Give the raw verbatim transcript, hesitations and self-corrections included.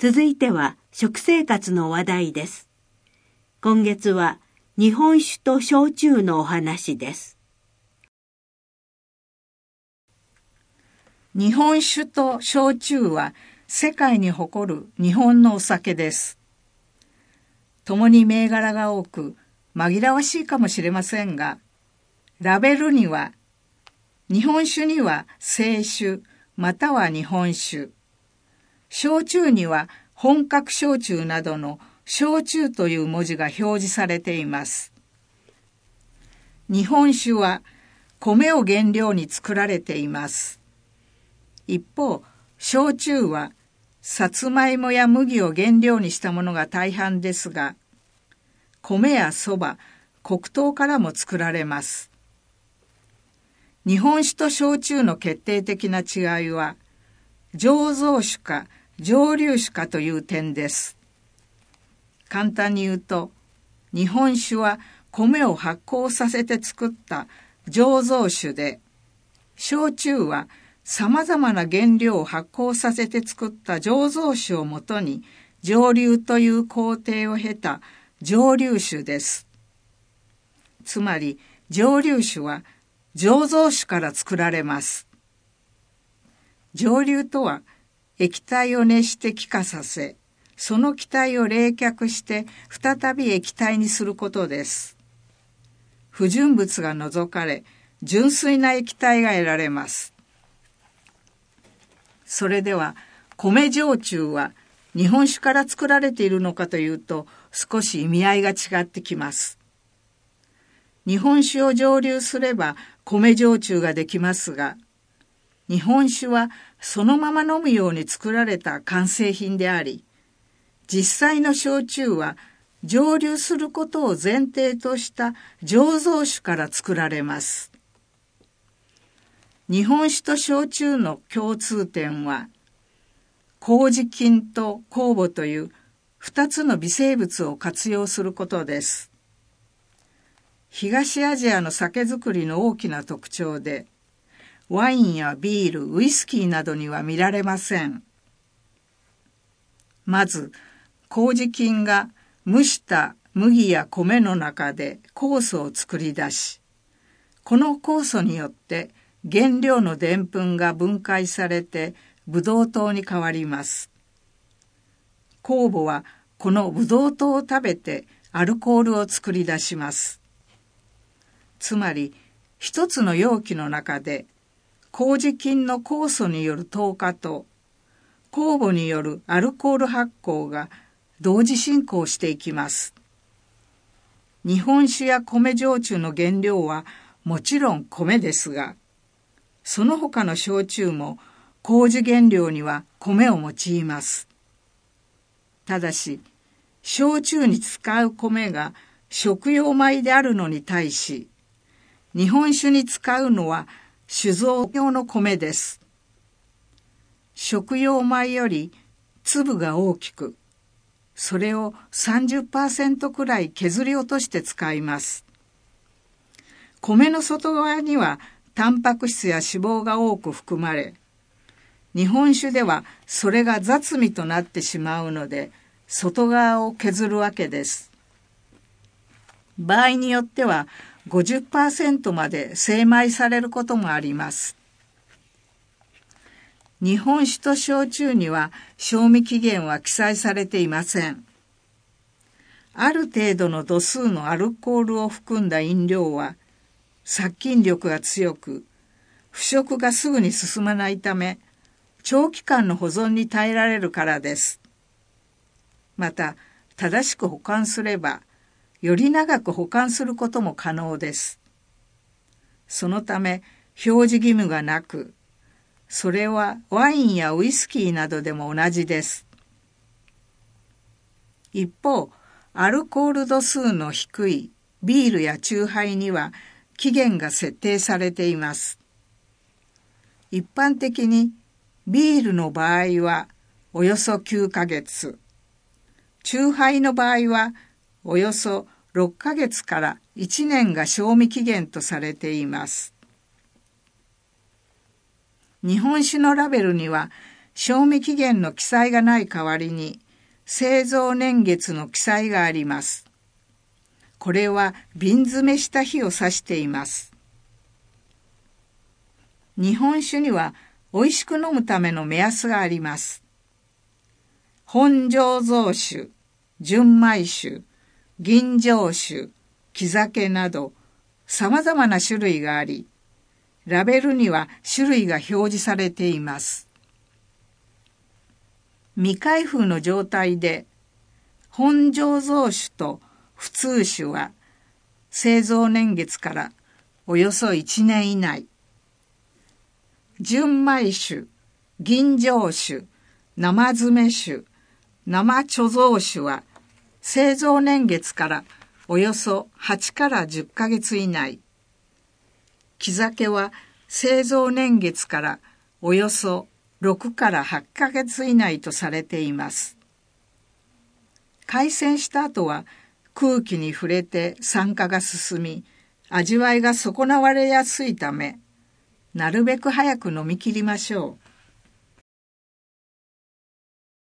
続いては食生活の話題です。今月は日本酒と焼酎のお話です。 日本酒と焼酎は世界に誇る日本のお酒です。共に銘柄が多く紛らわしいかもしれませんが、ラベルには日本酒には清酒または日本酒、焼酎には本格焼酎などの焼酎という文字が表示されています。日本酒は米を原料に作られています。一方、焼酎はさつまいもや麦を原料にしたものが大半ですが、米やそば、黒糖からも作られます。日本酒と焼酎の決定的な違いは、醸造酒か蒸留酒かという点です。簡単に言うと、日本酒は米を発酵させて作った醸造酒で、焼酎は様々な原料を発酵させて作った醸造酒をもとに蒸留という工程を経た蒸留酒です。つまり蒸留酒は醸造酒から作られます。蒸留とは液体を熱して気化させ、その気体を冷却して再び液体にすることです。不純物が除かれ、純粋な液体が得られます。それでは、米焼酎は日本酒から作られているのかというと、少し意味合いが違ってきます。日本酒を蒸留すれば米焼酎ができますが、日本酒はそのまま飲むように作られた完成品であり、実際の焼酎は蒸留することを前提とした醸造酒から作られます。日本酒と焼酎の共通点は、麹菌と酵母という二つの微生物を活用することです。東アジアの酒造りの大きな特徴で、ワインやビール、ウイスキーなどには見られません。まず、麹菌が蒸した麦や米の中で酵素を作り出し、この酵素によって原料のでんぷんが分解されてブドウ糖に変わります。酵母はこのブドウ糖を食べてアルコールを作り出します。つまり、一つの容器の中で麹菌の酵素による糖化と酵母によるアルコール発酵が同時進行していきます。日本酒や米焼酎の原料はもちろん米ですが、その他の焼酎も麹原料には米を用います。ただし、焼酎に使う米が食用米であるのに対し、日本酒に使うのは酒造用の米です。食用米より粒が大きく、それを さんじゅっパーセント くらい削り落として使います。米の外側にはタンパク質や脂肪が多く含まれ、日本酒ではそれが雑味となってしまうので、外側を削るわけです。場合によっては ごじゅっパーセント まで精米されることもあります。日本酒と焼酎には賞味期限は記載されていません。ある程度の度数のアルコールを含んだ飲料は殺菌力が強く、腐食がすぐに進まないため、長期間の保存に耐えられるからです。また、正しく保管すれば、より長く保管することも可能です。そのため、表示義務がなく、それはワインやウイスキーなどでも同じです。一方、アルコール度数の低いビールやチューハイには期限が設定されています。一般的にビールの場合はおよそきゅうかげつ、チューハイの場合はおよそろっかげつからいちねんが賞味期限とされています。日本酒のラベルには賞味期限の記載がない代わりに製造年月の記載があります。これは瓶詰めした日を指しています。日本酒には美味しく飲むための目安があります。本醸造酒、純米酒、吟醸酒、木酒など様々な種類があり、ラベルには種類が表示されています。未開封の状態で本醸造酒と普通酒は製造年月からおよそいちねん以内、純米酒、吟醸酒、生詰め酒、生貯蔵酒は製造年月からおよそはちからじゅっかげつ以内、木酒は製造年月からおよそろくからはちかげつ以内とされています。開栓した後は空気に触れて酸化が進み、味わいが損なわれやすいため、なるべく早く飲み切りましょう。